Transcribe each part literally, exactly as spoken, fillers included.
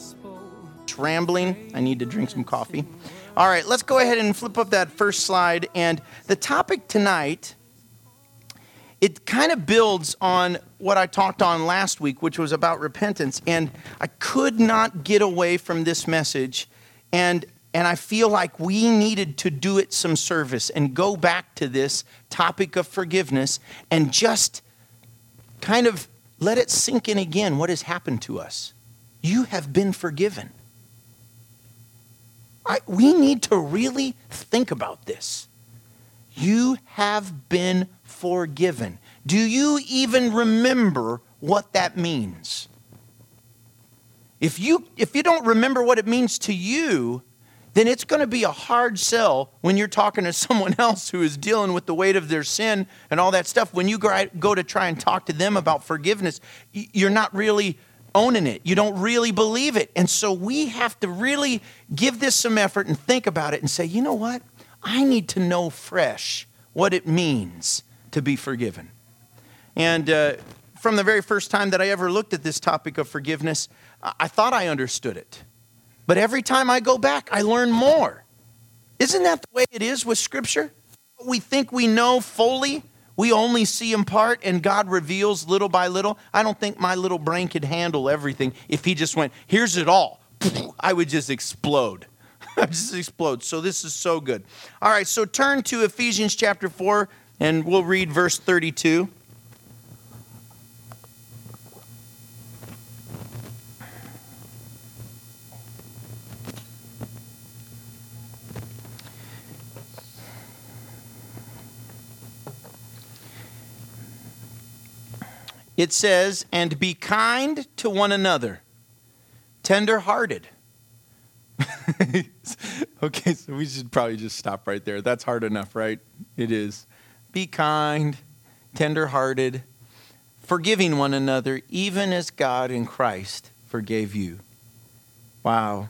Rambling. I need to drink some coffee. All right, let's go ahead and flip up that first slide. And the topic tonight, it kind of builds on what I talked on last week, which was about repentance. And I could not get away from this message. And and I feel like we needed to do it some service and go back to this topic of forgiveness and just kind of let it sink in again what has happened to us. You have been forgiven. I, we need to really think about this. You have been forgiven. Do you even remember what that means? If you if you don't remember what it means to you, then it's going to be a hard sell when you're talking to someone else who is dealing with the weight of their sin and all that stuff. When you go to try and talk to them about forgiveness, you're not really owning it. You don't really believe it. And so we have to really give this some effort and think about it and say, you know what? I need to know fresh what it means to be forgiven. And uh, from the very first time that I ever looked at this topic of forgiveness, I thought I understood it. But every time I go back, I learn more. Isn't that the way it is with Scripture? We think we know fully. We only see in part, and God reveals little by little. I don't think my little brain could handle everything. If he just went, here's it all, I would just explode. I just explode. So this is so good. All right, so turn to Ephesians chapter four, and we'll read verse thirty-two. It says, and be kind to one another, tender-hearted. Okay, so we should probably just stop right there. That's hard enough, right? It is. Be kind, tender-hearted, forgiving one another, even as God in Christ forgave you. Wow.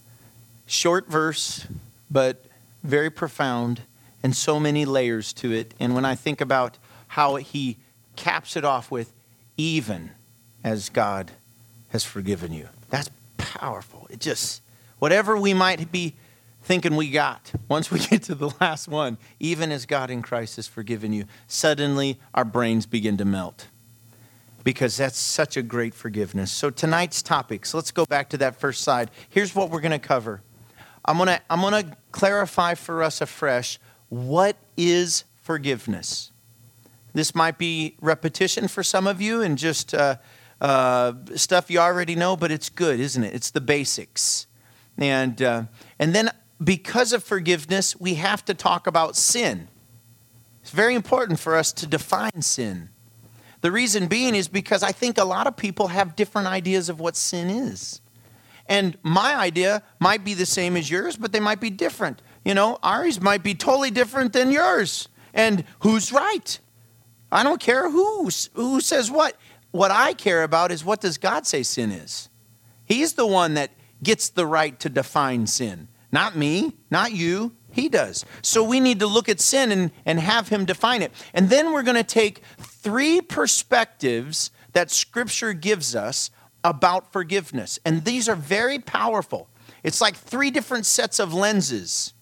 Short verse, but very profound, and so many layers to it. And when I think about how he caps it off with, even as God has forgiven you. That's powerful. It just, whatever we might be thinking we got, once we get to the last one, even as God in Christ has forgiven you, suddenly our brains begin to melt. Because that's such a great forgiveness. So tonight's topics, let's go back to that first slide. Here's what we're going to cover. I'm going to I'm going to clarify for us afresh, what is forgiveness? This might be repetition for some of you and just uh, uh, stuff you already know, but it's good, isn't it? It's the basics. And uh, and then because of forgiveness, we have to talk about sin. It's very important for us to define sin. The reason being is because I think a lot of people have different ideas of what sin is. And my idea might be the same as yours, but they might be different. You know, ours might be totally different than yours. And who's right? I don't care who, who says what. What I care about is, what does God say sin is? He's the one that gets the right to define sin. Not me, not you. He does. So we need to look at sin and, and have him define it. And then we're going to take three perspectives that Scripture gives us about forgiveness. And these are very powerful. It's like three different sets of lenses.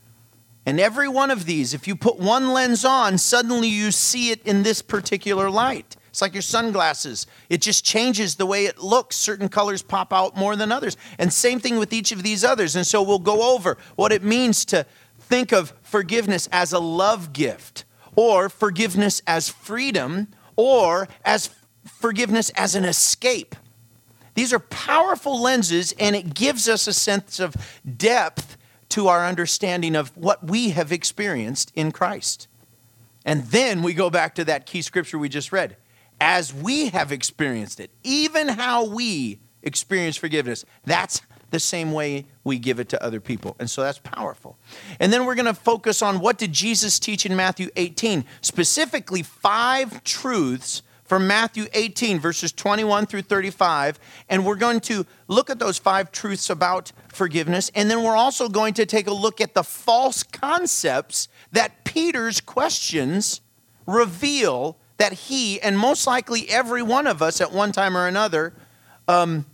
And every one of these, if you put one lens on, suddenly you see it in this particular light. It's like your sunglasses. It just changes the way it looks. Certain colors pop out more than others. And same thing with each of these others. And so we'll go over what it means to think of forgiveness as a love gift, or forgiveness as freedom, or as forgiveness as an escape. These are powerful lenses, and it gives us a sense of depth to our understanding of what we have experienced in Christ. And then we go back to that key scripture we just read. As we have experienced it, even how we experience forgiveness, that's the same way we give it to other people. And so that's powerful. And then we're going to focus on, what did Jesus teach in Matthew eighteen? Specifically, five truths from Matthew eighteen, verses twenty-one through thirty-five. And we're going to look at those five truths about forgiveness. And then we're also going to take a look at the false concepts that Peter's questions reveal that he, and most likely every one of us at one time or another, um,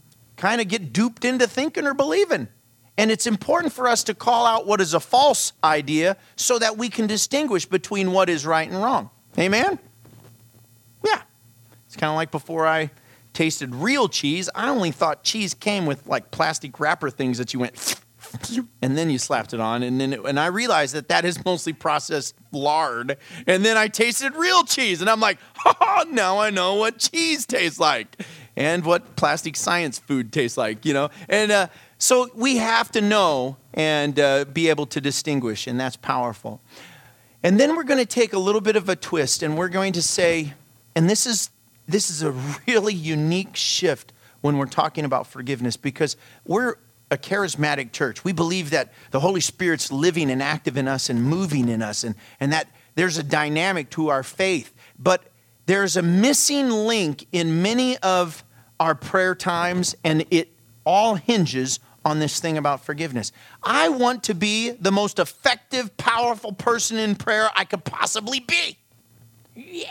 kind of get duped into thinking or believing. And it's important for us to call out what is a false idea so that we can distinguish between what is right and wrong. Amen? Yeah. It's kind of like before I tasted real cheese, I only thought cheese came with like plastic wrapper things that you went and then you slapped it on. And then it, and I realized that that is mostly processed lard. And then I tasted real cheese and I'm like, oh, now I know what cheese tastes like and what plastic science food tastes like, you know. And uh, so we have to know and uh, be able to distinguish, and that's powerful. And then we're going to take a little bit of a twist, and we're going to say, and this is this is a really unique shift when we're talking about forgiveness, because we're a charismatic church. We believe that the Holy Spirit's living and active in us and moving in us, and, and that there's a dynamic to our faith. But there's a missing link in many of our prayer times, and it all hinges on this thing about forgiveness. I want to be the most effective, powerful person in prayer I could possibly be. Yeah.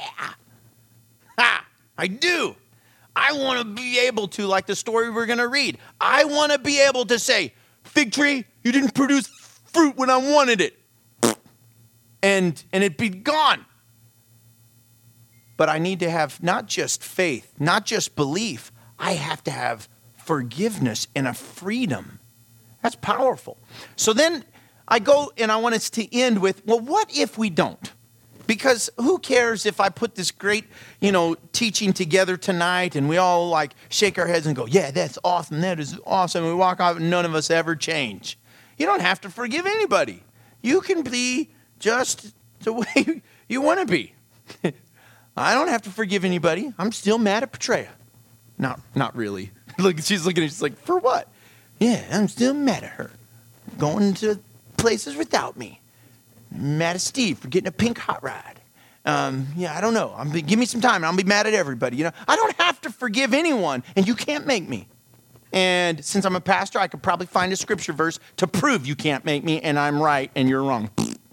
Ha! I do. I want to be able to, like the story we're going to read, I want to be able to say, fig tree, you didn't produce fruit when I wanted it. And, and it'd be gone. But I need to have not just faith, not just belief. I have to have forgiveness and a freedom. That's powerful. So then I go and I want us to end with, well, what if we don't? Because who cares if I put this great, you know, teaching together tonight and we all like shake our heads and go, yeah, that's awesome. That is awesome. And we walk off and none of us ever change. You don't have to forgive anybody. You can be just the way you want to be. I don't have to forgive anybody. I'm still mad at Petrea. Not, not really. Look, she's looking at she's like, for what? Yeah, I'm still mad at her. Going to places without me. Mad at Steve for getting a pink hot rod. Um, yeah, I don't know. I'm give me some time and I'll be mad at everybody. You know, I don't have to forgive anyone, and you can't make me. And since I'm a pastor, I could probably find a scripture verse to prove you can't make me, and I'm right and you're wrong.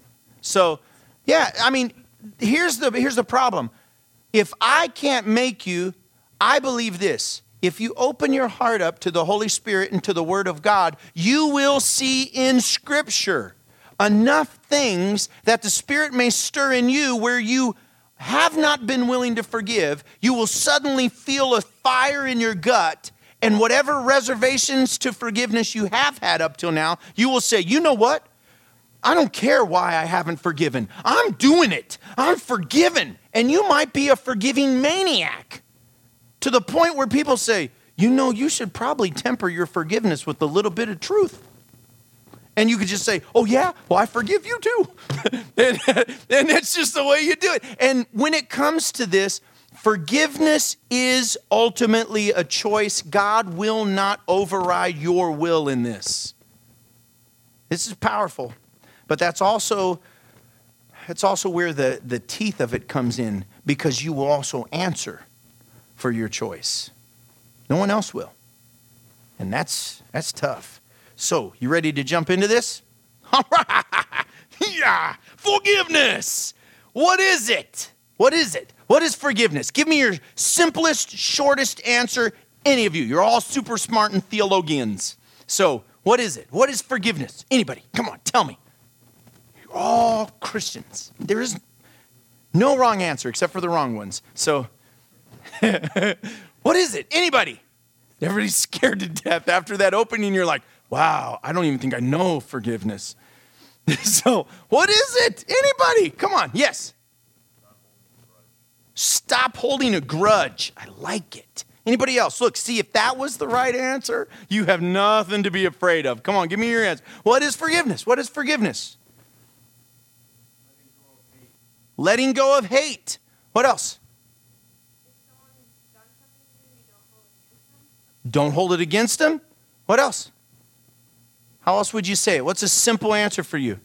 So, yeah, I mean, here's the here's the problem. If I can't make you, I believe this. If you open your heart up to the Holy Spirit and to the Word of God, you will see in Scripture enough things that the Spirit may stir in you where you have not been willing to forgive. You will suddenly feel a fire in your gut, and whatever reservations to forgiveness you have had up till now, you will say, you know what? I don't care why I haven't forgiven. I'm doing it. I'm forgiven. And you might be a forgiving maniac to the point where people say, you know, you should probably temper your forgiveness with a little bit of truth. And you could just say, oh, yeah, well, I forgive you too. and, and that's just the way you do it. And when it comes to this, forgiveness is ultimately a choice. God will not override your will in this. This is powerful. But that's also, that's also where the, the teeth of it comes in, because you will also answer for your choice. No one else will. And that's that's tough. So, you ready to jump into this? All right. Yeah, forgiveness. What is it? What is it? What is forgiveness? Give me your simplest, shortest answer, any of you. You're all super smart and theologians. So, what is it? What is forgiveness? Anybody? Come on, tell me. You're all Christians. There is no wrong answer except for the wrong ones. So, what is it? Anybody? Everybody's scared to death. After that opening, you're like, wow, I don't even think I know forgiveness. So, what is it? Anybody? Come on. Yes. Stop holding a grudge. I like it. Anybody else? Look, see, if that was the right answer, you have nothing to be afraid of. Come on, give me your answer. What is forgiveness? What is forgiveness? Letting go of hate. What else? Don't hold it against them. What else? How else would you say it? What's a simple answer for you?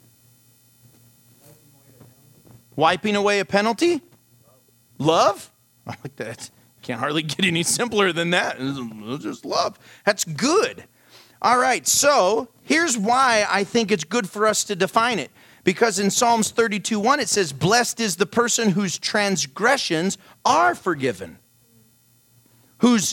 Wiping away a penalty? Love? I like that. Can't hardly get any simpler than that. It's just love. That's good. All right, so here's why I think it's good for us to define it. Because in Psalms thirty-two one, it says, blessed is the person whose transgressions are forgiven, whose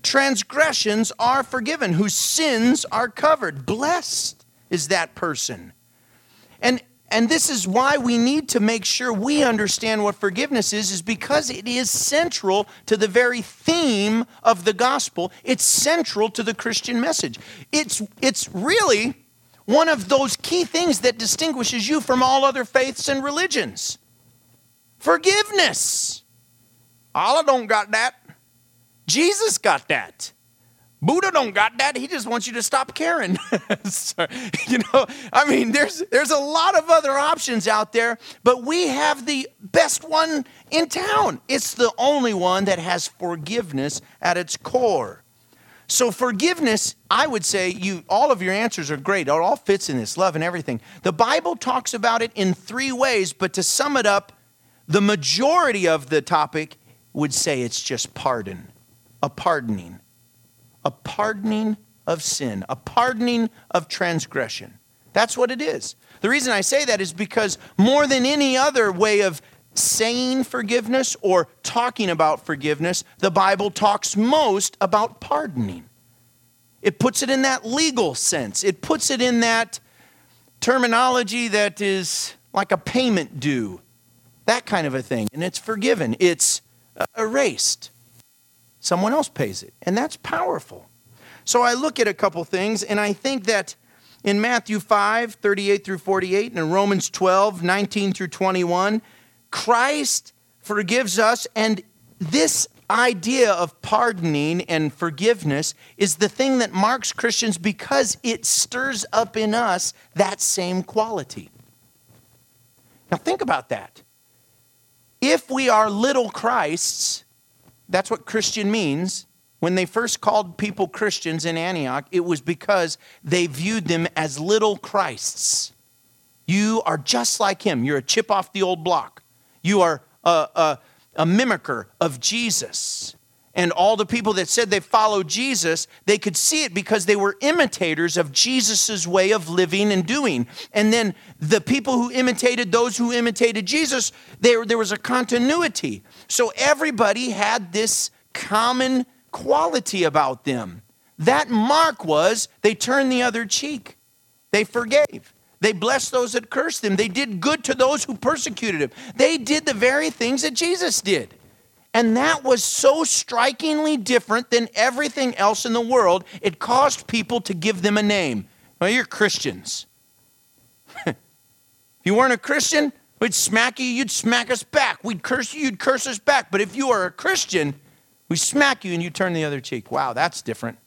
transgressions are forgiven, whose sins are covered. Blessed is that person. And And this is why we need to make sure we understand what forgiveness is, is because it is central to the very theme of the gospel. It's central to the Christian message. It's, it's really one of those key things that distinguishes you from all other faiths and religions. Forgiveness. Allah don't got that. Jesus got that. Buddha don't got that. He just wants you to stop caring. So, you know, I mean, there's there's a lot of other options out there, but we have the best one in town. It's the only one that has forgiveness at its core. So forgiveness, I would say, you all of your answers are great. It all fits in this, love and everything. The Bible talks about it in three ways, but to sum it up, the majority of the topic would say it's just pardon, a pardoning. A pardoning of sin, a pardoning of transgression. That's what it is. The reason I say that is because more than any other way of saying forgiveness or talking about forgiveness, the Bible talks most about pardoning. It puts it in that legal sense. It puts it in that terminology that is like a payment due, that kind of a thing. And it's forgiven. It's erased. Someone else pays it. And that's powerful. So I look at a couple things, and I think that in Matthew five, thirty-eight through forty-eight, and in Romans twelve, nineteen through twenty-one, Christ forgives us, and this idea of pardoning and forgiveness is the thing that marks Christians because it stirs up in us that same quality. Now think about that. If we are little Christs, that's what Christian means. When they first called people Christians in Antioch, it was because they viewed them as little Christs. You are just like him. You're a chip off the old block. You are a, a, a mimicker of Jesus. And all the people that said they followed Jesus, they could see it because they were imitators of Jesus' way of living and doing. And then the people who imitated those who imitated Jesus, there, there was a continuity. So everybody had this common quality about them. That mark was they turned the other cheek. They forgave. They blessed those that cursed them. They did good to those who persecuted him. They did the very things that Jesus did. And that was so strikingly different than everything else in the world, it caused people to give them a name. Well, you're Christians. If you weren't a Christian, we'd smack you, you'd smack us back. We'd curse you, you'd curse us back. But if you are a Christian, we smack you and you turn the other cheek. Wow, that's different.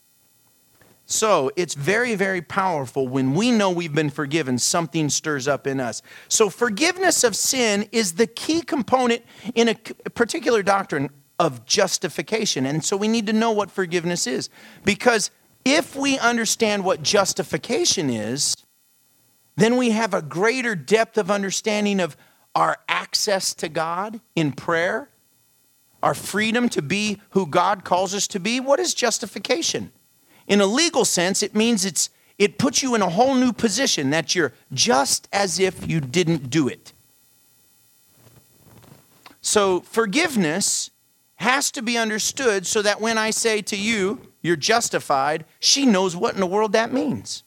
So it's very, very powerful when we know we've been forgiven, something stirs up in us. So forgiveness of sin is the key component in a particular doctrine of justification. And so we need to know what forgiveness is. Because if we understand what justification is, then we have a greater depth of understanding of our access to God in prayer, our freedom to be who God calls us to be. What is justification? In a legal sense, it means it's it puts you in a whole new position that you're just as if you didn't do it. So forgiveness has to be understood so that when I say to you, you're justified, she knows what in the world that means.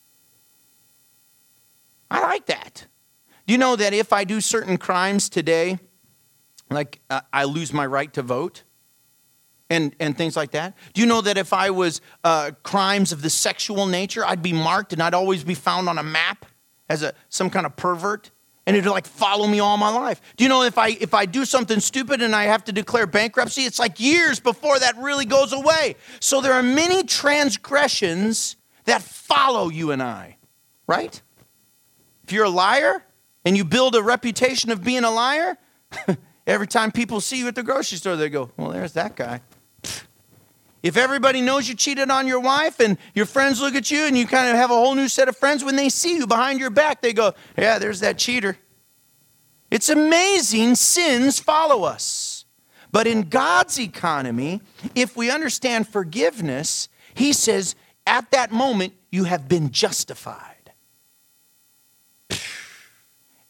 I like that. Do you know that if I do certain crimes today, like uh, I lose my right to vote? And, and things like that. Do you know that if I was uh, crimes of the sexual nature, I'd be marked and I'd always be found on a map as a some kind of pervert, and it'd like follow me all my life? Do you know if I if I do something stupid and I have to declare bankruptcy, it's like years before that really goes away. So there are many transgressions that follow you and I, right? If you're a liar and you build a reputation of being a liar, every time people see you at the grocery store, they go, well, there's that guy. If everybody knows you cheated on your wife and your friends look at you and you kind of have a whole new set of friends, when they see you behind your back, they go, yeah, there's that cheater. It's amazing sins follow us. But in God's economy, if we understand forgiveness, he says, at that moment, you have been justified.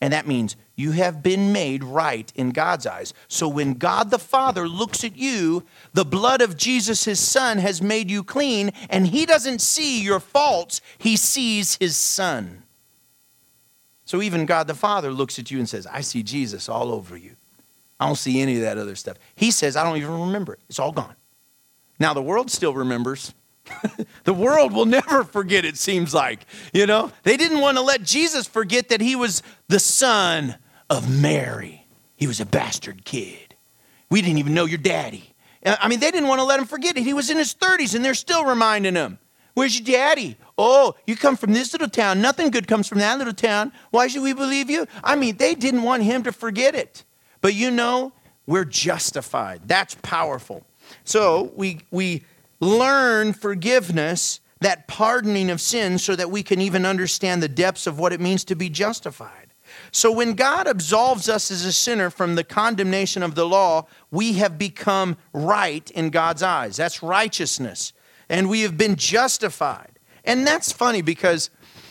And that means you have been made right in God's eyes. So when God the Father looks at you, the blood of Jesus, his son, has made you clean, and he doesn't see your faults. He sees his son. So even God the Father looks at you and says, I see Jesus all over you. I don't see any of that other stuff. He says, I don't even remember it. It's all gone. Now, the world still remembers. The world will never forget, it seems like. You know, they didn't want to let Jesus forget that he was the son of Mary. He was a bastard kid. We didn't even know your daddy. I mean, they didn't want to let him forget it. He was in his thirties, and they're still reminding him. Where's your daddy? Oh, you come from this little town. Nothing good comes from that little town. Why should we believe you? I mean, they didn't want him to forget it. But you know, we're justified. That's powerful. So we we learn forgiveness, that pardoning of sins, so that we can even understand the depths of what it means to be justified. So when God absolves us as a sinner from the condemnation of the law, we have become right in God's eyes. That's righteousness. And we have been justified. And that's funny because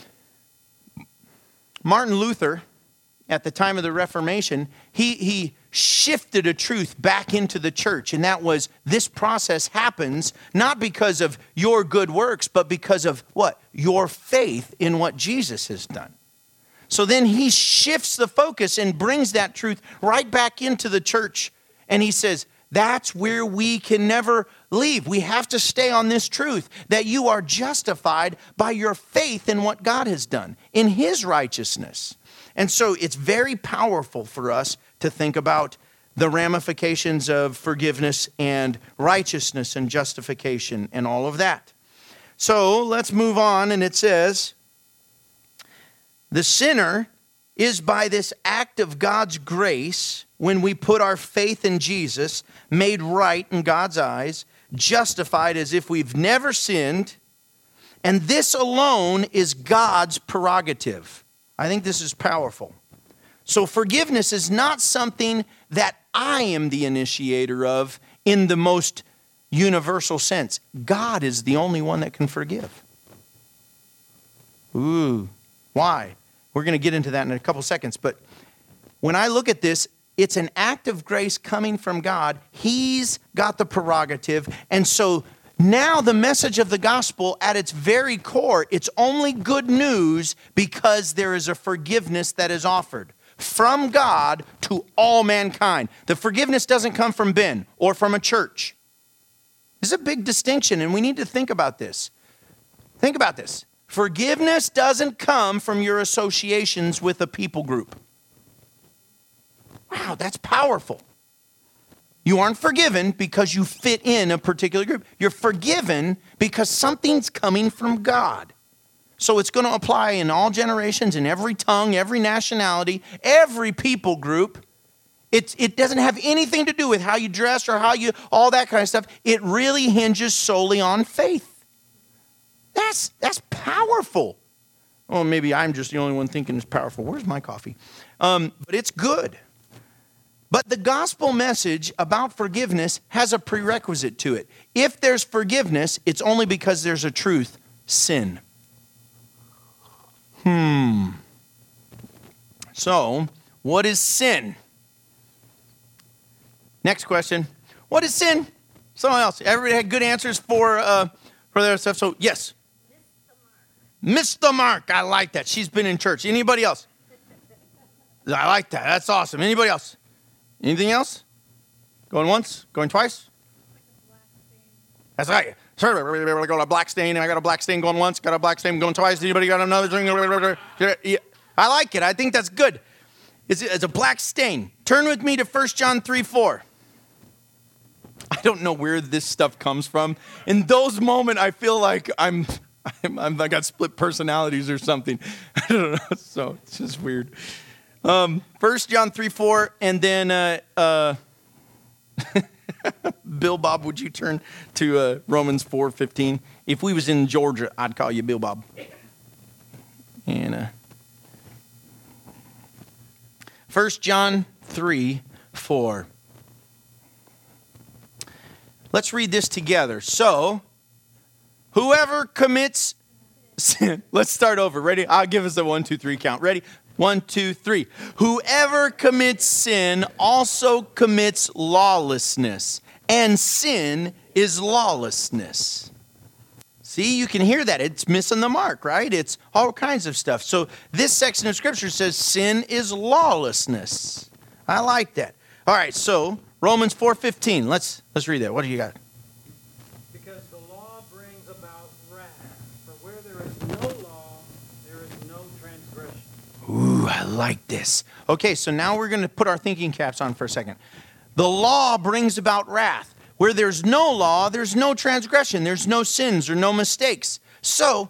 Martin Luther, at the time of the Reformation, he, he shifted a truth back into the church. And that was, this process happens not because of your good works, but because of what? Your faith in what Jesus has done. So then he shifts the focus and brings that truth right back into the church. And he says, that's where we can never leave. We have to stay on this truth, that you are justified by your faith in what God has done, in his righteousness. And so it's very powerful for us to think about the ramifications of forgiveness and righteousness and justification and all of that. So let's move on, and it says, the sinner is by this act of God's grace, when we put our faith in Jesus, made right in God's eyes, justified as if we've never sinned, and this alone is God's prerogative. I think this is powerful. So forgiveness is not something that I am the initiator of in the most universal sense. God is the only one that can forgive. Ooh, why? We're going to get into that in a couple seconds. But when I look at this, it's an act of grace coming from God. He's got the prerogative. And so now the message of the gospel at its very core, it's only good news because there is a forgiveness that is offered from God to all mankind. The forgiveness doesn't come from Ben or from a church. This is a big distinction, and we need to think about this. Think about this. Forgiveness doesn't come from your associations with a people group. Wow, that's powerful. You aren't forgiven because you fit in a particular group. You're forgiven because something's coming from God. So it's going to apply in all generations, in every tongue, every nationality, every people group. It, it doesn't have anything to do with how you dress or how you, all that kind of stuff. It really hinges solely on faith. That's, that's powerful. Well, maybe I'm just the only one thinking it's powerful. Where's my coffee? Um, but it's good. But the gospel message about forgiveness has a prerequisite to it. If there's forgiveness, it's only because there's a truth, sin. Hmm. So, what is sin? Next question. What is sin? Someone else. Everybody had good answers for uh, for their stuff. So, yes. Miss the mark. I like that. She's been in church. Anybody else? I like that. That's awesome. Anybody else? Anything else? Going once? Going twice? That's right. Sure, I got a black stain, and I got a black stain going once, got a black stain going twice. Anybody got another thing? I like it. I think that's good. It's, it's a black stain. Turn with me to First John three four. I don't know where this stuff comes from. In those moments, I feel like I'm... I'm, I'm, I got split personalities or something. I don't know. So it's just weird. Um, First John three four, and then uh, uh, Bill Bob, would you turn to uh, Romans four fifteen? If we was in Georgia, I'd call you Bill Bob. And uh, First John three four. Let's read this together. So, whoever commits sin. Let's start over. Ready? I'll give us a one, two, three count. Ready? One, two, three. Whoever commits sin also commits lawlessness, and sin is lawlessness. See, you can hear that. It's missing the mark, right? It's all kinds of stuff. So this section of Scripture says sin is lawlessness. I like that. All right, so Romans four fifteen. Let's let's read that. What do you got? Because the law brings about wrath. For where there is no law, there is no transgression. Ooh, I like this. Okay, so now we're going to put our thinking caps on for a second. The law brings about wrath. Where there's no law, there's no transgression. There's no sins or no mistakes. So,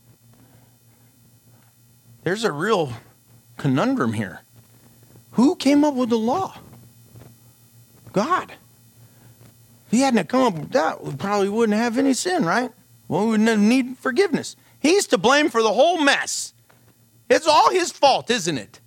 there's a real conundrum here. Who came up with the law? God. If he hadn't come up with that, we probably wouldn't have any sin, right? Well, we wouldn't need forgiveness. He's to blame for the whole mess. It's all his fault, isn't it?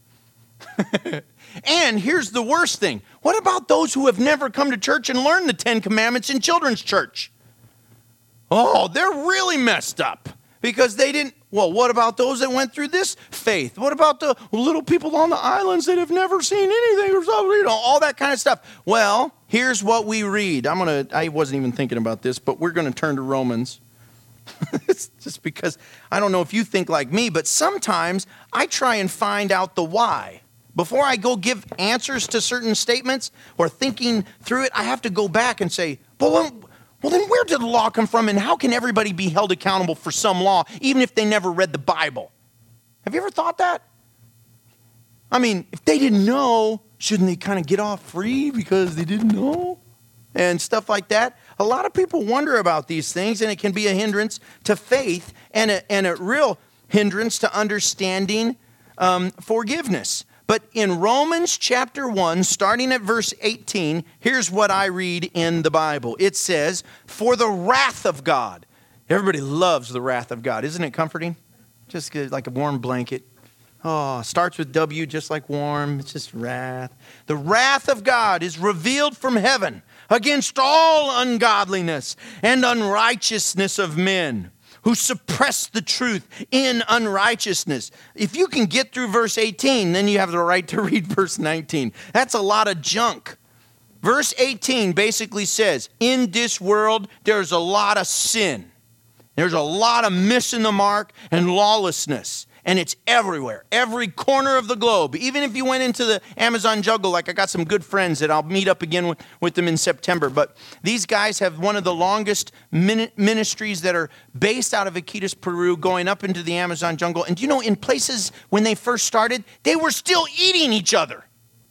And here's the worst thing. What about those who have never come to church and learned the Ten Commandments in children's church? Oh, they're really messed up because they didn't. Well, what about those that went through this faith? What about the little people on the islands that have never seen anything or something, you know, all that kind of stuff? Well, here's what we read. I'm going to, I wasn't even thinking about this, but we're going to turn to Romans. It's just because I don't know if you think like me, but sometimes I try and find out the why. Before I go give answers to certain statements or thinking through it, I have to go back and say, well, well, then where did the law come from and how can everybody be held accountable for some law even if they never read the Bible? Have you ever thought that? I mean, if they didn't know, shouldn't they kind of get off free because they didn't know? And stuff like that. A lot of people wonder about these things, and it can be a hindrance to faith and a, and a real hindrance to understanding um, forgiveness. But in Romans chapter one, starting at verse eighteen, here's what I read in the Bible. It says, for the wrath of God. Everybody loves the wrath of God. Isn't it comforting? Just like a warm blanket. Oh, starts with W, just like warm. It's just wrath. The wrath of God is revealed from heaven against all ungodliness and unrighteousness of men who suppress the truth in unrighteousness. If you can get through verse eighteen, then you have the right to read verse nineteen. That's a lot of junk. Verse eighteen basically says, in this world, there's a lot of sin. There's a lot of missing the mark and lawlessness. And it's everywhere, every corner of the globe. Even if you went into the Amazon jungle, like I got some good friends that I'll meet up again with, with them in September. But these guys have one of the longest min- ministries that are based out of Iquitos, Peru, going up into the Amazon jungle. And you know, in places when they first started, they were still eating each other.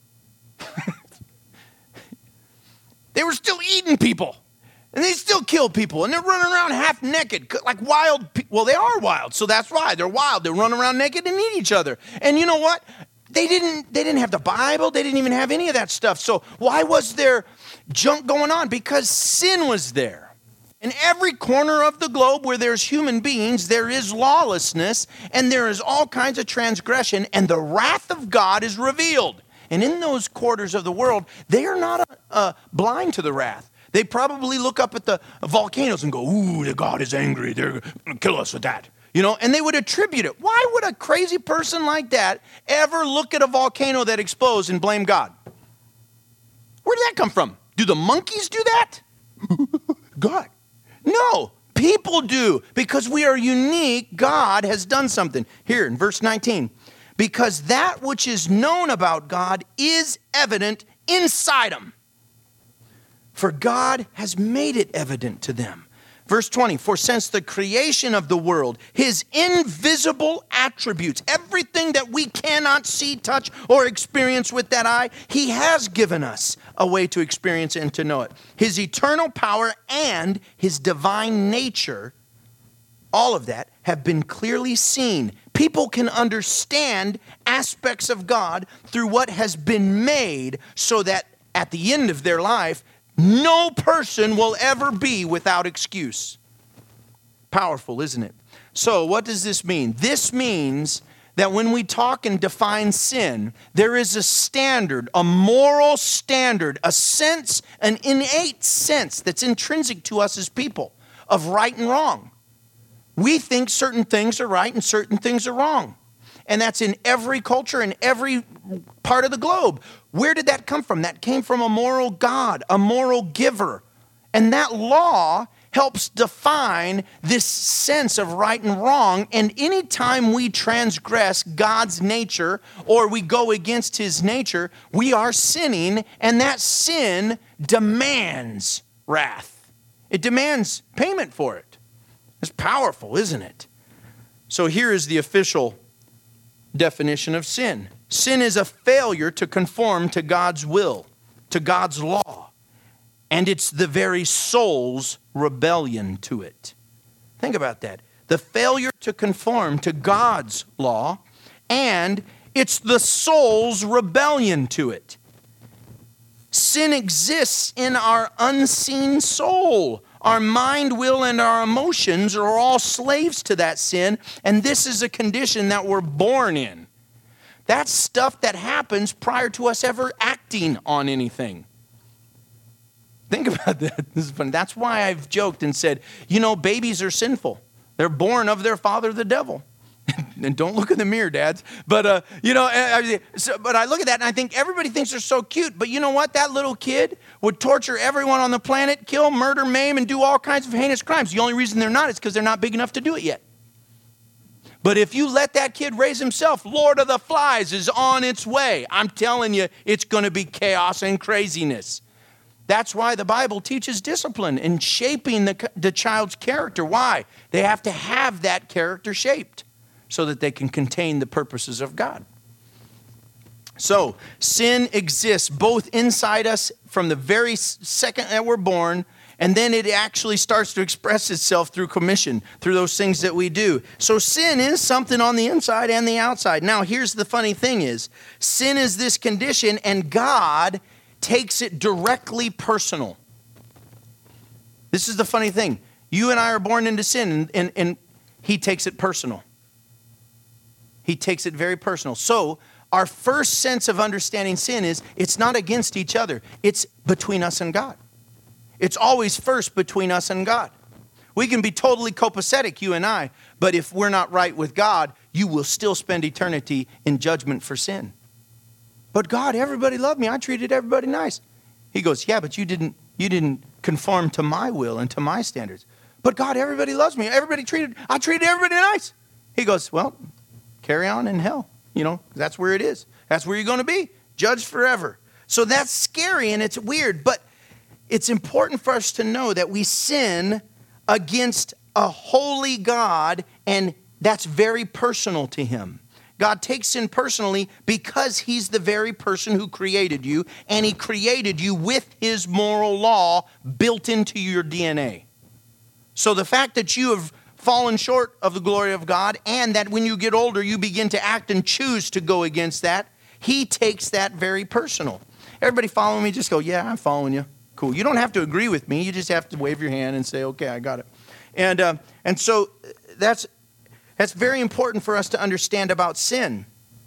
They were still eating people. And they still kill people, and they're running around half naked, like wild people. Well, they are wild, so that's why. They're wild. They run around naked and eat each other. And you know what? They didn't, they didn't have the Bible. They didn't even have any of that stuff. So why was there junk going on? Because sin was there. In every corner of the globe where there's human beings, there is lawlessness, and there is all kinds of transgression, and the wrath of God is revealed. And in those quarters of the world, they are not uh, blind to the wrath. They probably look up at the volcanoes and go, ooh, the God is angry. They're going to kill us with that. You know, and they would attribute it. Why would a crazy person like that ever look at a volcano that explodes and blame God? Where did that come from? Do the monkeys do that? God. No, people do. Because we are unique, God has done something. Here in verse nineteen. Because that which is known about God is evident inside them. For God has made it evident to them. Verse twenty, for since the creation of the world, his invisible attributes, everything that we cannot see, touch, or experience with that eye, he has given us a way to experience and to know it. His eternal power and his divine nature, all of that, have been clearly seen. People can understand aspects of God through what has been made so that at the end of their life, no person will ever be without excuse. Powerful, isn't it? So what does this mean? This means that when we talk and define sin, there is a standard, a moral standard, a sense, an innate sense that's intrinsic to us as people of right and wrong. We think certain things are right and certain things are wrong. and that's in every culture, in every part of the globe. Where did that come from? That came from a moral God, a moral giver. And that law helps define this sense of right and wrong. And anytime we transgress God's nature or we go against his nature, we are sinning, and that sin demands wrath. It demands payment for it. It's powerful, isn't it? So here is the official definition of sin. Sin is a failure to conform to God's will, to God's law. And it's the very soul's rebellion to it. Think about that. The failure to conform to God's law, and it's the soul's rebellion to it. Sin exists in our unseen soul. Our mind, will, and our emotions are all slaves to that sin, and this is a condition that we're born in. That's stuff that happens prior to us ever acting on anything. Think about that. This is funny. That's why I've joked and said, you know, babies are sinful. They're born of their father, the devil. And don't look in the mirror, dads. But, uh, you know, I, so, but I look at that and I think everybody thinks they're so cute. But you know what? That little kid would torture everyone on the planet, kill, murder, maim, and do all kinds of heinous crimes. The only reason they're not is because they're not big enough to do it yet. But if you let that kid raise himself, Lord of the Flies is on its way. I'm telling you, it's going to be chaos and craziness. That's why the Bible teaches discipline and shaping the, the child's character. Why? They have to have that character shaped so that they can contain the purposes of God. So, sin exists both inside us from the very second that we're born, and then it actually starts to express itself through commission, through those things that we do. So sin is something on the inside and the outside. Now, here's the funny thing is, sin is this condition, and God takes it directly personal. This is the funny thing. You and I are born into sin, and, and, and he takes it personal. He takes it very personal. So our first sense of understanding sin is it's not against each other. It's between us and God. It's always first between us and God. We can be totally copacetic, you and I, but if we're not right with God, you will still spend eternity in judgment for sin. But God, everybody loved me. I treated everybody nice. He goes, yeah, but you didn't, you didn't conform to my will and to my standards. But God, everybody loves me. Everybody treated, I treated everybody nice. He goes, well, carry on in hell. You know, that's where it is. That's where you're going to be, judged forever. So that's scary and it's weird, but it's important for us to know that we sin against a holy God, and that's very personal to him. God takes sin personally because he's the very person who created you, and he created you with his moral law built into your D N A. So the fact that you have fallen short of the glory of God, and that when you get older, you begin to act and choose to go against that, he takes that very personal. Everybody following me? Just go, yeah, I'm following you. Cool. You don't have to agree with me. You just have to wave your hand and say, okay, I got it. And uh, and so that's that's very important for us to understand about sin.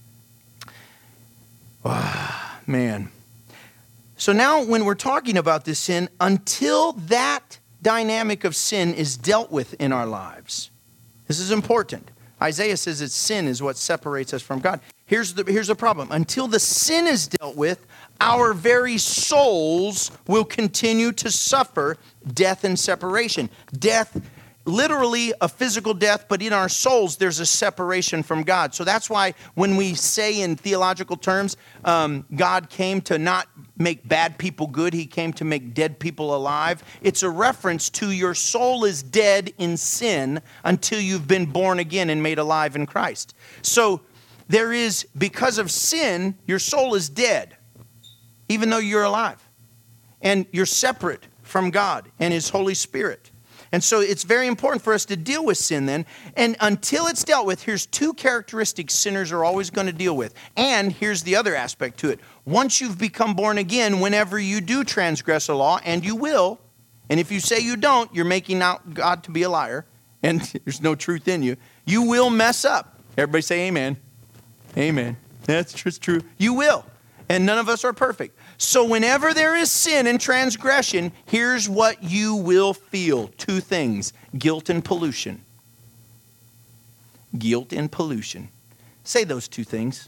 Ah, man. So now when we're talking about this sin, until that dynamic of sin is dealt with in our lives, this is important. Isaiah says that sin is what separates us from God. Here's the, here's the problem. Until the sin is dealt with, our very souls will continue to suffer death and separation. Death, literally a physical death, but in our souls, there's a separation from God. So that's why when we say in theological terms, um, God came to not make bad people good, he came to make dead people alive. It's a reference to your soul is dead in sin until you've been born again and made alive in Christ. So there is, because of sin, your soul is dead, even though you're alive. And you're separate from God and his Holy Spirit. And so it's very important for us to deal with sin then. And until it's dealt with, here's two characteristics sinners are always going to deal with. And here's the other aspect to it. Once you've become born again, whenever you do transgress a law, and you will, and if you say you don't, you're making out God to be a liar, and there's no truth in you, you will mess up. Everybody say amen. Amen. That's true. You will. And none of us are perfect. So whenever there is sin and transgression, here's what you will feel. Two things. Guilt and pollution. Guilt and pollution. Say those two things.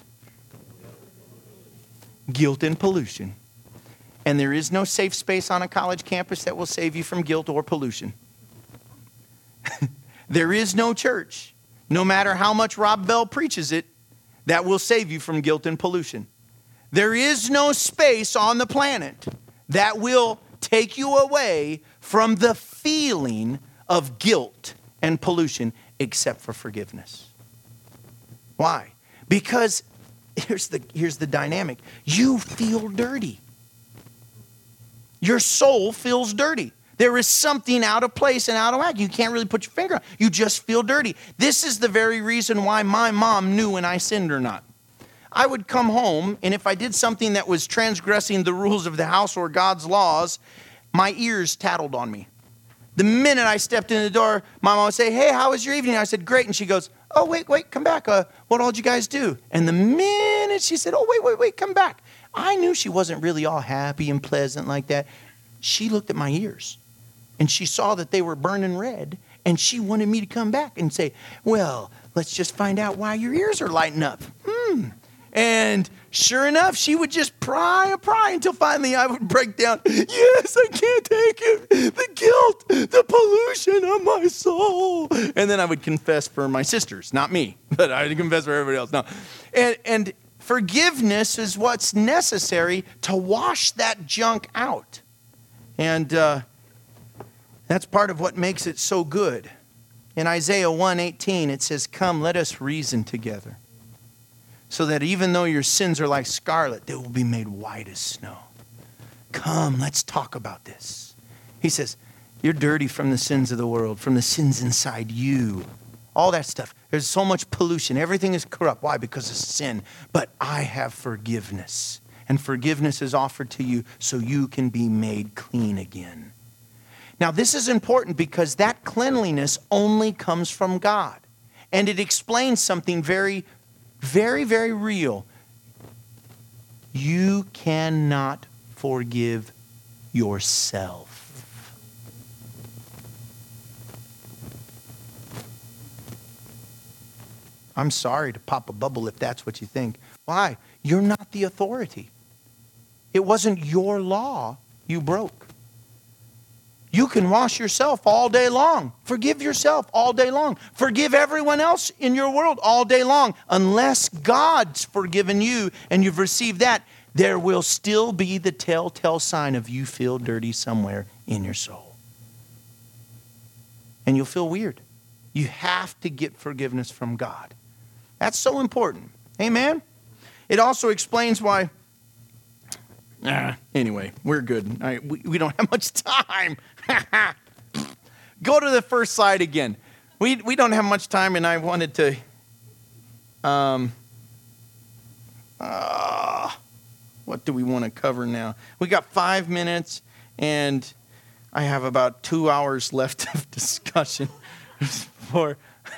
Guilt and pollution. And there is no safe space on a college campus that will save you from guilt or pollution. There is no church, no matter how much Rob Bell preaches it, that will save you from guilt and pollution. There is no space on the planet that will take you away from the feeling of guilt and pollution except for forgiveness. Why? Because here's the, here's the dynamic. You feel dirty. Your soul feels dirty. There is something out of place and out of whack. You can't really put your finger on it. You just feel dirty. This is the very reason why my mom knew when I sinned or not. I would come home, and if I did something that was transgressing the rules of the house or God's laws, my ears tattled on me. The minute I stepped in the door, my mom would say, hey, how was your evening? I said, great. And she goes, oh, wait, wait, come back. Uh, what all did you guys do? And the minute she said, oh, wait, wait, wait, come back, I knew she wasn't really all happy and pleasant like that. She looked at my ears, and she saw that they were burning red, and she wanted me to come back and say, well, let's just find out why your ears are lighting up. Hmm. And sure enough, she would just pry and pry until finally I would break down. Yes, I can't take it. The guilt, the pollution of my soul. And then I would confess for my sisters, not me, but I would confess for everybody else. No. And, and forgiveness is what's necessary to wash that junk out. And uh, that's part of what makes it so good. In Isaiah one eighteen, it says, come, let us reason together, so that even though your sins are like scarlet, they will be made white as snow. Come, let's talk about this. He says, you're dirty from the sins of the world, from the sins inside you. All that stuff. There's so much pollution. Everything is corrupt. Why? Because of sin. But I have forgiveness. And forgiveness is offered to you so you can be made clean again. Now, this is important because that cleanliness only comes from God. And it explains something very Very, very real. You cannot forgive yourself. I'm sorry to pop a bubble if that's what you think. Why? You're not the authority. It wasn't your law you broke. You can wash yourself all day long. Forgive yourself all day long. Forgive everyone else in your world all day long. Unless God's forgiven you and you've received that, there will still be the telltale sign of you feel dirty somewhere in your soul. And you'll feel weird. You have to get forgiveness from God. That's so important. Amen? It also explains why... Ah, anyway, we're good. All right, we, we don't have much time. Go to the first slide again. We we don't have much time, and I wanted to. Um. Uh, what do we want to cover now? We got five minutes, and I have about two hours left of discussion. For,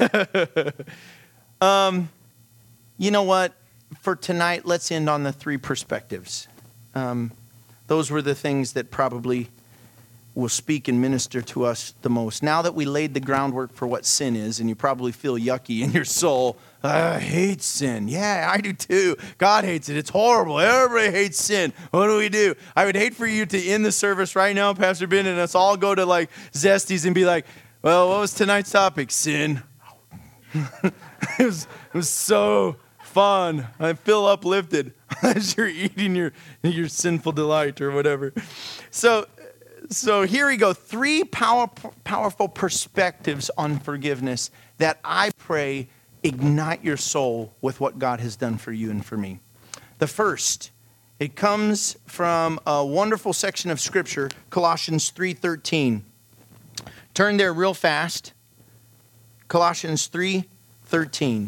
um, you know what? For tonight, let's end on the three perspectives. Um, those were the things that probably will speak and minister to us the most. Now that we laid the groundwork for what sin is, and you probably feel yucky in your soul, I hate sin. Yeah, I do too. God hates it. It's horrible. Everybody hates sin. What do we do? I would hate for you to end the service right now, Pastor Ben, and us all go to like Zesties and be like, well, what was tonight's topic? Sin. it, was, it was so fun. I feel uplifted as you're eating your your sinful delight or whatever. So, so here we go. Three power, powerful perspectives on forgiveness that I pray ignite your soul with what God has done for you and for me. The first, it comes from a wonderful section of Scripture, Colossians three thirteen. Turn there real fast. Colossians three thirteen.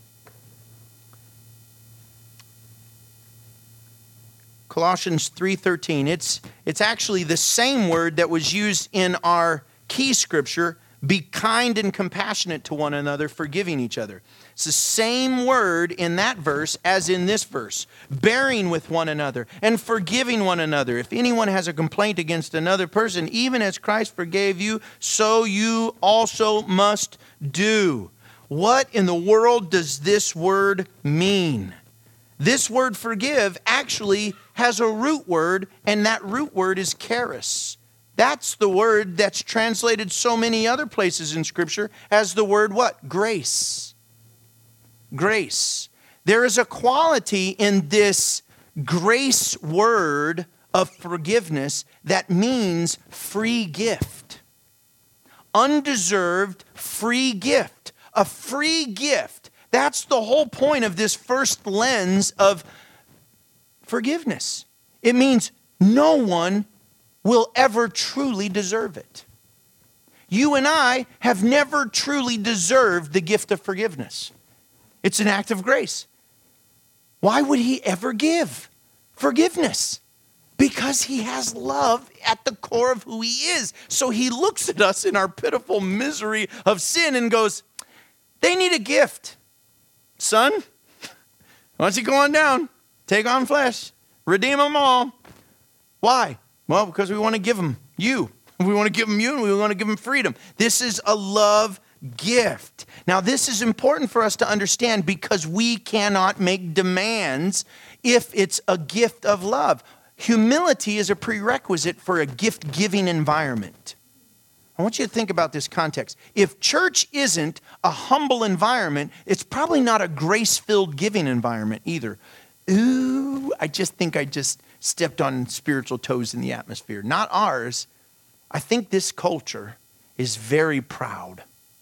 Colossians three thirteen. It's, it's actually the same word that was used in our key scripture, be kind and compassionate to one another, forgiving each other. It's the same word in that verse as in this verse, bearing with one another and forgiving one another. If anyone has a complaint against another person, even as Christ forgave you, so you also must do. What in the world does this word mean? This word forgive actually has a root word, and that root word is charis. That's the word that's translated so many other places in Scripture as the word what? Grace. Grace. There is a quality in this grace word of forgiveness that means free gift. Undeserved free gift. A free gift. That's the whole point of this first lens of forgiveness. It means no one will ever truly deserve it. You and I have never truly deserved the gift of forgiveness. It's an act of grace. Why would he ever give forgiveness? Because he has love at the core of who he is. So he looks at us in our pitiful misery of sin and goes, they need a gift. Son, why don't you go on down, take on flesh, redeem them all. Why? Well, because we want to give them you. We want to give them you, and we want to give them freedom. This is a love gift. Now, this is important for us to understand because we cannot make demands if it's a gift of love. Humility is a prerequisite for a gift-giving environment. I want you to think about this context. If church isn't a humble environment, it's probably not a grace-filled giving environment either. Ooh, I just think I just stepped on spiritual toes in the atmosphere. Not ours. I think this culture is very proud.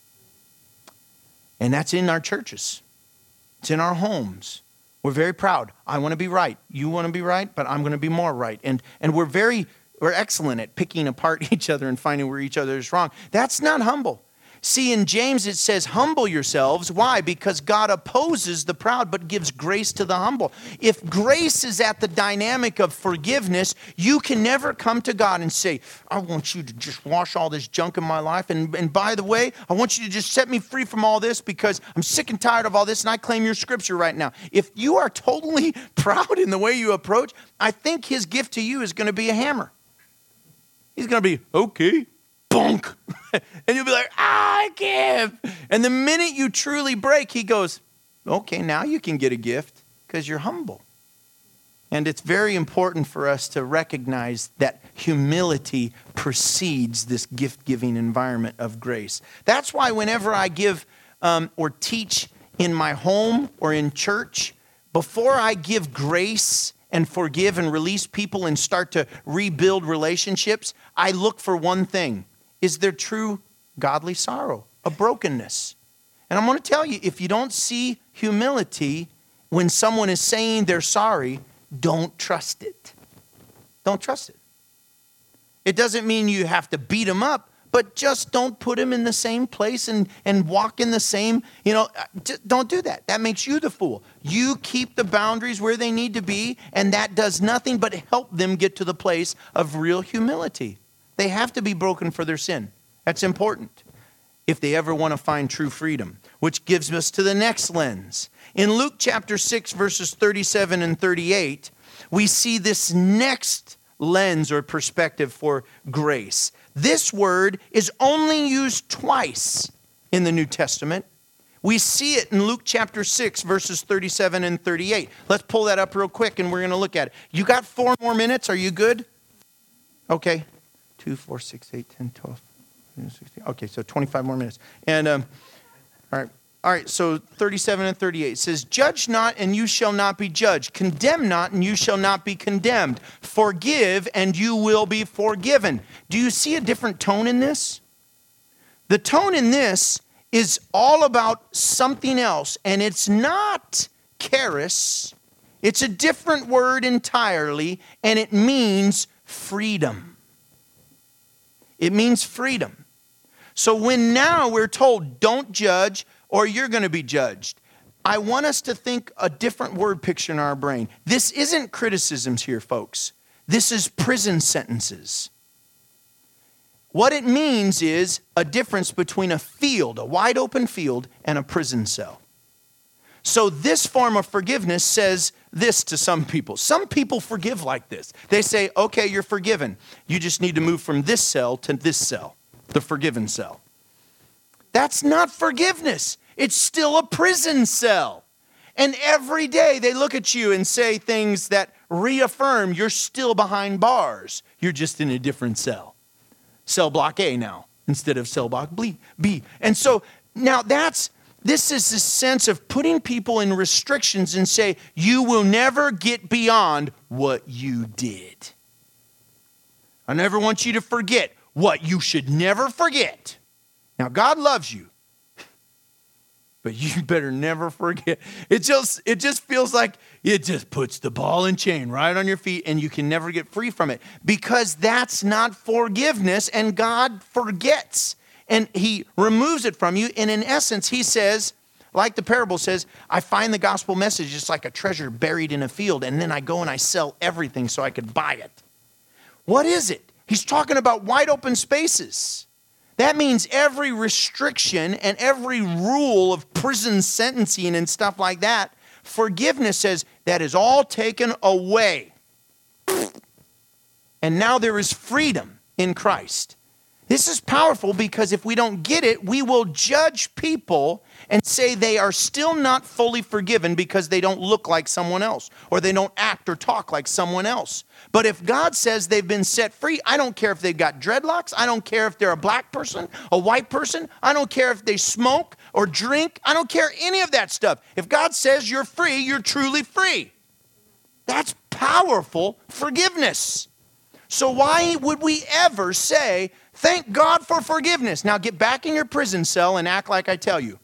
And that's in our churches. It's in our homes. We're very proud. I want to be right. You want to be right, but I'm going to be more right. And and we're very we're excellent at picking apart each other and finding where each other is wrong. That's not humble. See, in James it says, humble yourselves. Why? Because God opposes the proud but gives grace to the humble. If grace is at the dynamic of forgiveness, you can never come to God and say, I want you to just wash all this junk in my life. And, and by the way, I want you to just set me free from all this because I'm sick and tired of all this and I claim your scripture right now. If you are totally proud in the way you approach, I think his gift to you is going to be a hammer. He's going to be, okay. Bonk. And you'll be like, I give. And the minute you truly break, he goes, okay, now you can get a gift because you're humble. And it's very important for us to recognize that humility precedes this gift-giving environment of grace. That's why whenever I give um, or teach in my home or in church, before I give grace and forgive and release people and start to rebuild relationships, I look for one thing. Is there true godly sorrow, a brokenness? And I'm going to tell you, if you don't see humility when someone is saying they're sorry, don't trust it. Don't trust it. It doesn't mean you have to beat them up, but just don't put them in the same place and, and walk in the same, you know, just don't do that. That makes you the fool. You keep the boundaries where they need to be, and that does nothing but help them get to the place of real humility. They have to be broken for their sin. That's important if they ever want to find true freedom, which gives us to the next lens. In Luke chapter six, verses thirty-seven and thirty-eight, we see this next lens or perspective for grace. This word is only used twice in the New Testament. We see it in Luke chapter six, verses thirty-seven and thirty-eight. Let's pull that up real quick and we're going to look at it. You got four more minutes? Are you good? Okay. two, four, six, eight, ten, twelve, sixteen. Okay, so twenty-five more minutes. And, um, all right, all right. So thirty-seven and thirty-eight says, judge not and you shall not be judged. Condemn not and you shall not be condemned. Forgive and you will be forgiven. Do you see a different tone in this? The tone in this is all about something else, and it's not charis. It's a different word entirely, and it means freedom. It means freedom. So when now we're told, don't judge or you're going to be judged, I want us to think a different word picture in our brain. This isn't criticisms here, folks. This is prison sentences. What it means is a difference between a field, a wide open field, and a prison cell. So this form of forgiveness says this to some people. Some people forgive like this. They say, okay, you're forgiven. You just need to move from this cell to this cell, the forgiven cell. That's not forgiveness. It's still a prison cell. And every day they look at you and say things that reaffirm you're still behind bars. You're just in a different cell. Cell block A now instead of cell block B. And so now that's, this is the sense of putting people in restrictions and say, you will never get beyond what you did. I never want you to forget what you should never forget. Now, God loves you, but you better never forget. It just, it just feels like it just puts the ball and chain right on your feet and you can never get free from it because that's not forgiveness and God forgets and he removes it from you. And in essence, he says, like the parable says, I find the gospel message just like a treasure buried in a field and then I go and I sell everything so I could buy it. What is it? He's talking about wide open spaces. That means every restriction and every rule of prison sentencing and stuff like that, forgiveness says that is all taken away. And now there is freedom in Christ. This is powerful because if we don't get it, we will judge people and say they are still not fully forgiven because they don't look like someone else or they don't act or talk like someone else. But if God says they've been set free, I don't care if they've got dreadlocks. I don't care if they're a black person, a white person. I don't care if they smoke or drink. I don't care any of that stuff. If God says you're free, you're truly free. That's powerful forgiveness. So why would we ever say, thank God for forgiveness? Now get back in your prison cell and act like I tell you.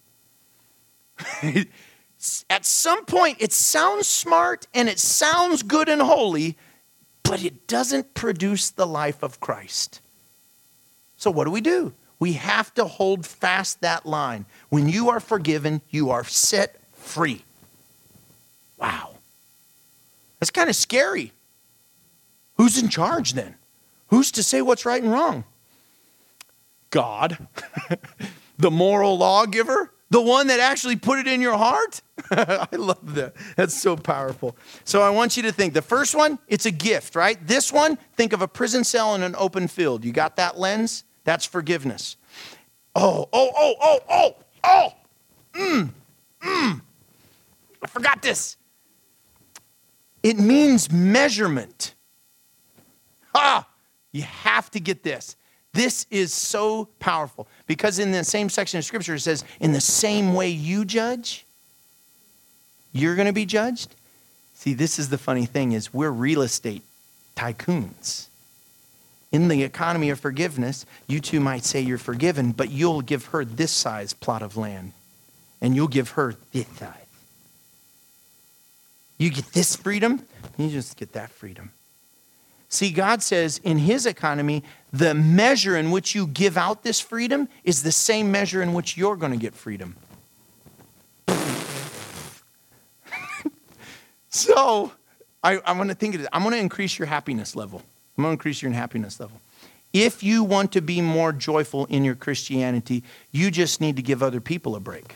At some point, it sounds smart and it sounds good and holy, but it doesn't produce the life of Christ. So what do we do? We have to hold fast that line. When you are forgiven, you are set free. Wow. That's kind of scary. Who's in charge then? Who's to say what's right and wrong? God, the moral lawgiver, the one that actually put it in your heart. I love that. That's so powerful. So I want you to think, the first one, it's a gift, right? This one, think of a prison cell in an open field. You got that lens? That's forgiveness. Oh, oh, oh, oh, oh, oh, mm, mm. I forgot this. It means measurement. Ah, you have to get this. This is so powerful because in the same section of Scripture it says, in the same way you judge, you're going to be judged. See, this is the funny thing is we're real estate tycoons. In the economy of forgiveness, you two might say you're forgiven, but you'll give her this size plot of land and you'll give her this size. You get this freedom, you just get that freedom. See, God says in his economy, the measure in which you give out this freedom is the same measure in which you're going to get freedom. So, I, I want to think of it. I'm going to increase your happiness level. I'm going to increase your happiness level. If you want to be more joyful in your Christianity, you just need to give other people a break.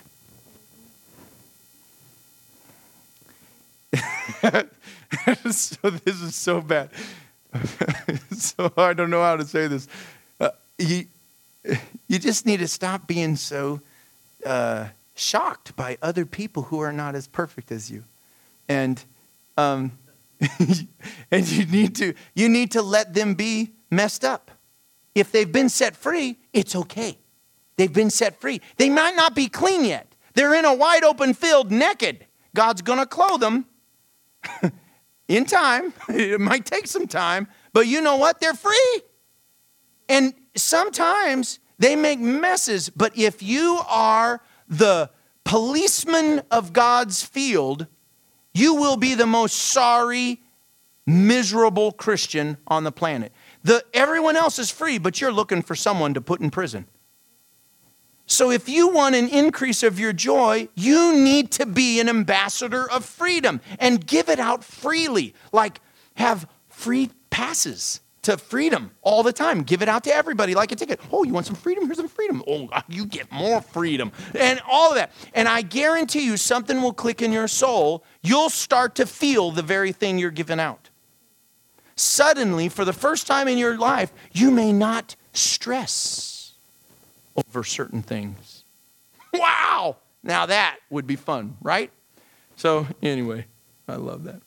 So this is so bad. So I don't know how to say this. Uh, you, you just need to stop being so uh, shocked by other people who are not as perfect as you, and um, and you need to you need to let them be messed up. If they've been set free, it's okay. They've been set free. They might not be clean yet. They're in a wide open field, naked. God's gonna clothe them. In time, it might take some time, but you know what? They're free. And sometimes they make messes, but if you are the policeman of God's field, you will be the most sorry, miserable Christian on the planet. The, everyone else is free, but you're looking for someone to put in prison. So if you want an increase of your joy, you need to be an ambassador of freedom and give it out freely. Like have free passes to freedom all the time. Give it out to everybody like a ticket. Oh, you want some freedom? Here's some freedom. Oh, you get more freedom. And all of that. And I guarantee you something will click in your soul. You'll start to feel the very thing you're giving out. Suddenly, for the first time in your life, you may not stress over certain things. Wow! Now that would be fun, right? So anyway, I love that.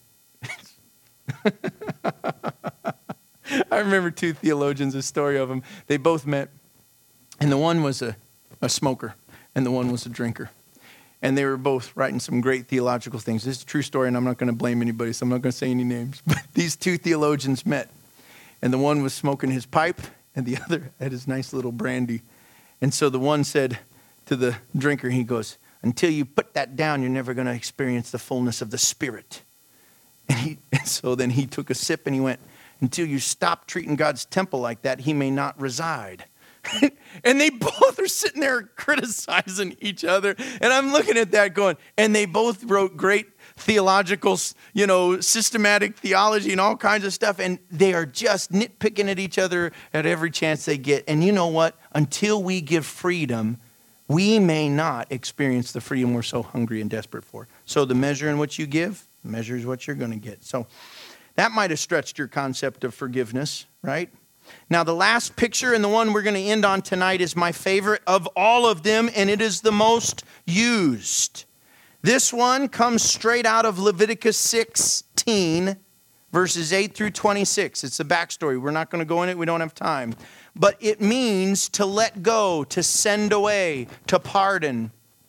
I remember two theologians, a story of them. They both met, and the one was a, a smoker, and the one was a drinker. And they were both writing some great theological things. This is a true story, and I'm not going to blame anybody, so I'm not going to say any names. But these two theologians met, and the one was smoking his pipe, and the other had his nice little brandy. And so the one said to the drinker, he goes, until you put that down, you're never going to experience the fullness of the Spirit. And, he, and so then he took a sip, and he went, until you stop treating God's temple like that, he may not reside. And they both are sitting there criticizing each other. And I'm looking at that going, and they both wrote great theological, you know, systematic theology and all kinds of stuff. And they are just nitpicking at each other at every chance they get. And you know what? Until we give freedom, we may not experience the freedom we're so hungry and desperate for. So the measure in which you give measures what you're going to get. So that might have stretched your concept of forgiveness, right? Now, the last picture and the one we're going to end on tonight is my favorite of all of them, and it is the most used. This one comes straight out of Leviticus sixteen, verses eight through twenty-six. It's the backstory. We're not going to go in it. We don't have time. But it means to let go, to send away, to pardon.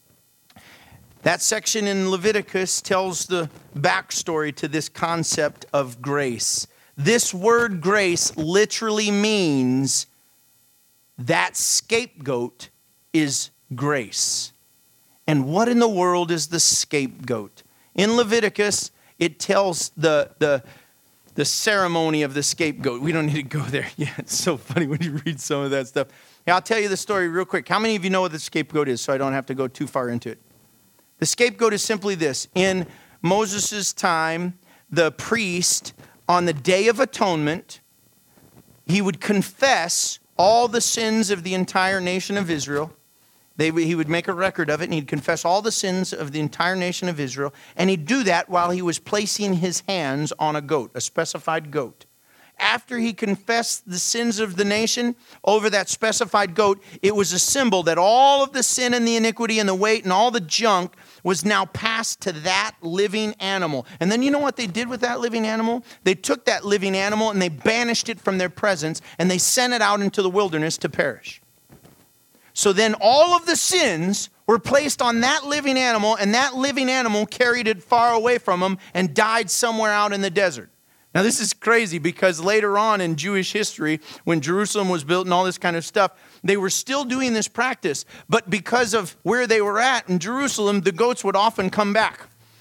That section in Leviticus tells the backstory to this concept of grace. This word grace literally means that scapegoat is grace. And what in the world is the scapegoat? In Leviticus, it tells the, the, the ceremony of the scapegoat. We don't need to go there. Yeah, it's so funny when you read some of that stuff. Yeah, I'll tell you the story real quick. How many of you know what the scapegoat is so I don't have to go too far into it? The scapegoat is simply this. In Moses' time, the priest, on the Day of Atonement, he would confess all the sins of the entire nation of Israel. They, he would make a record of it, and he'd confess all the sins of the entire nation of Israel. And he'd do that while he was placing his hands on a goat, a specified goat. After he confessed the sins of the nation over that specified goat, it was a symbol that all of the sin and the iniquity and the weight and all the junk was now passed to that living animal. And then you know what they did with that living animal? They took that living animal and they banished it from their presence, and they sent it out into the wilderness to perish. So then all of the sins were placed on that living animal, and that living animal carried it far away from them and died somewhere out in the desert. Now, this is crazy because later on in Jewish history, when Jerusalem was built and all this kind of stuff, they were still doing this practice. But because of where they were at in Jerusalem, the goats would often come back.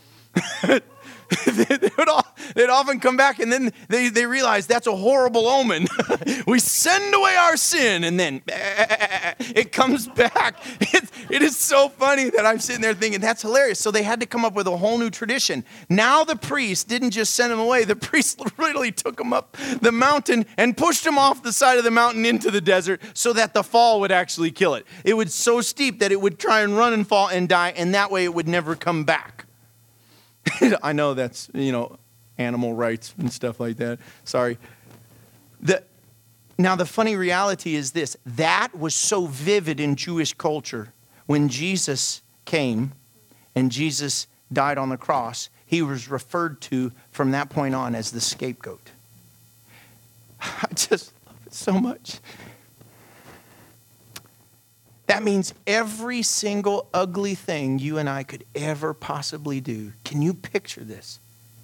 they would all, they'd often come back, and then they, they realized that's a horrible omen. We send away our sin, and then it comes back. It, it is so funny that I'm sitting there thinking, that's hilarious. So they had to come up with a whole new tradition. Now the priest didn't just send them away. The priest literally took them up the mountain and pushed them off the side of the mountain into the desert so that the fall would actually kill it. It was so steep that it would try and run and fall and die, and that way it would never come back. I know that's, you know, animal rights and stuff like that. Sorry. The, now, the funny reality is this. That was so vivid in Jewish culture. When Jesus came and Jesus died on the cross, he was referred to from that point on as the scapegoat. I just love it so much. That means every single ugly thing you and I could ever possibly do. Can you picture this?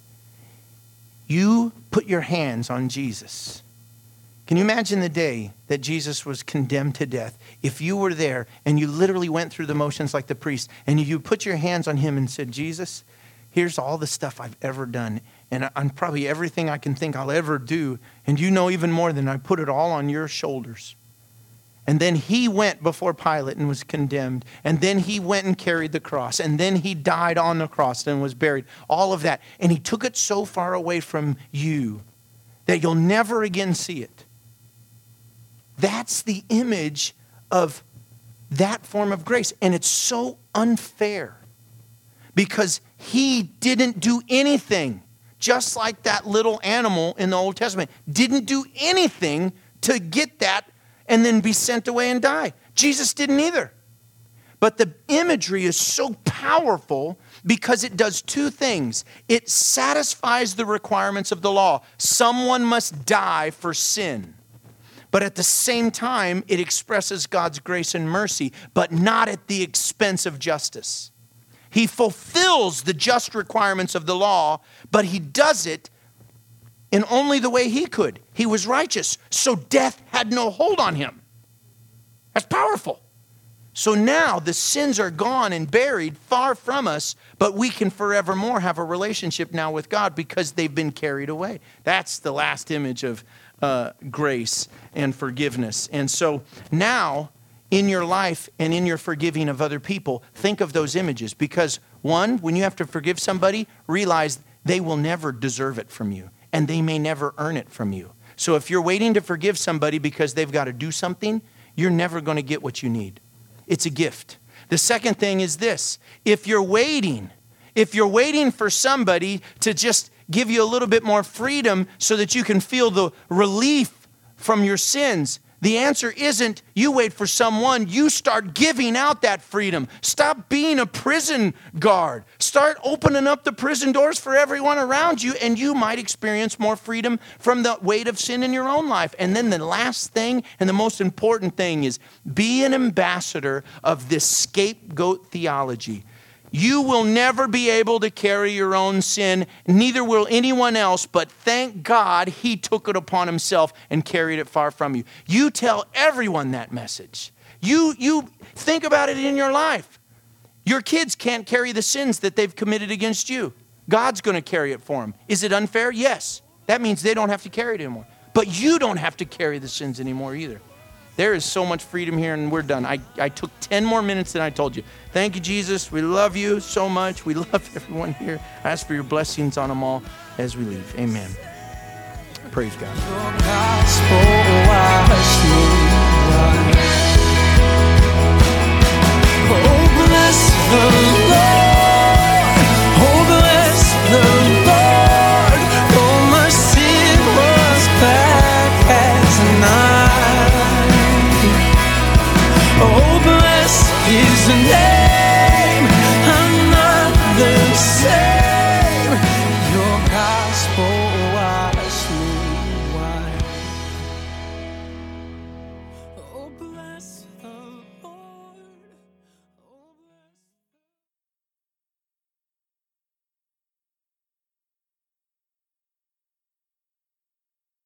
You put your hands on Jesus. Can you imagine the day that Jesus was condemned to death? If you were there and you literally went through the motions like the priest, and you put your hands on him and said, Jesus, here's all the stuff I've ever done, and I'm probably everything I can think I'll ever do, and you know even more than I put it all on your shoulders. And then he went before Pilate and was condemned. And then he went and carried the cross. And then he died on the cross and was buried. All of that. And he took it so far away from you that you'll never again see it. That's the image of that form of grace. And it's so unfair because he didn't do anything, just like that little animal in the Old Testament, didn't do anything to get that and then be sent away and die. Jesus didn't either. But the imagery is so powerful because it does two things. It satisfies the requirements of the law. Someone must die for sin. But at the same time, it expresses God's grace and mercy, but not at the expense of justice. He fulfills the just requirements of the law, but he does it in only the way he could. He was righteous, so death had no hold on him. That's powerful. So now the sins are gone and buried far from us, but we can forevermore have a relationship now with God because they've been carried away. That's the last image of uh, grace and forgiveness. And so now in your life and in your forgiving of other people, think of those images. Because one, when you have to forgive somebody, realize they will never deserve it from you, and they may never earn it from you. So if you're waiting to forgive somebody because they've got to do something, you're never going to get what you need. It's a gift. The second thing is this. If you're waiting, if you're waiting for somebody to just give you a little bit more freedom so that you can feel the relief from your sins, the answer isn't you wait for someone. You start giving out that freedom. Stop being a prison guard. Start opening up the prison doors for everyone around you, and you might experience more freedom from the weight of sin in your own life. And then the last thing and the most important thing is be an ambassador of this scapegoat theology. You will never be able to carry your own sin, neither will anyone else, but thank God he took it upon himself and carried it far from you. You tell everyone that message. You, you think about it in your life. Your kids can't carry the sins that they've committed against you. God's going to carry it for them. Is it unfair? Yes. That means they don't have to carry it anymore. But you don't have to carry the sins anymore either. There is so much freedom here, and we're done. I, I took ten more minutes than I told you. Thank you, Jesus. We love you so much. We love everyone here. I ask for your blessings on them all as we leave. Amen. Praise God. Oh, bless the Lord. Oh, bless the Lord. Oh, my sin was black as night. Oh, bless his name.